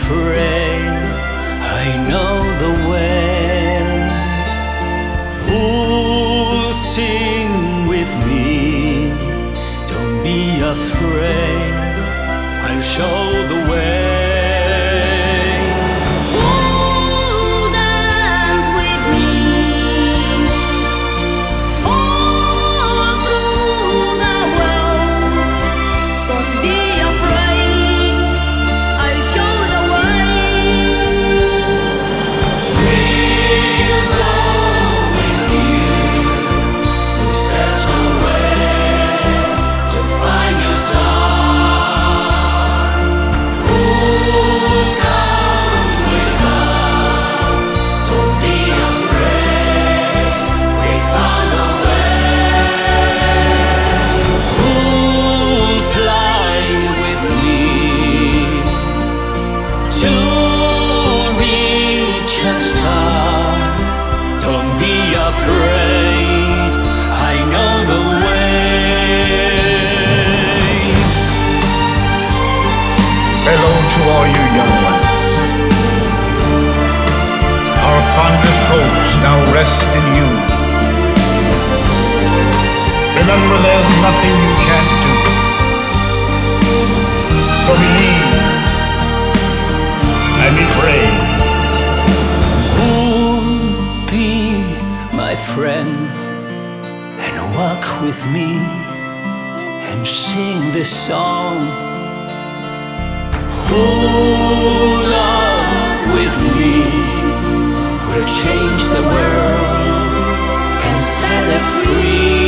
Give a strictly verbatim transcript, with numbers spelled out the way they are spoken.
afraid, I know the way. Who'll sing with me? Don't be afraid, I'll show the way. Afraid, I know the way. Hello to all you young ones. Our fondest hopes now rest in you. Remember, there's nothing you can't do. So believe and be brave. My friend, and walk with me and sing this song. Who'll love with me will change the world and set it free.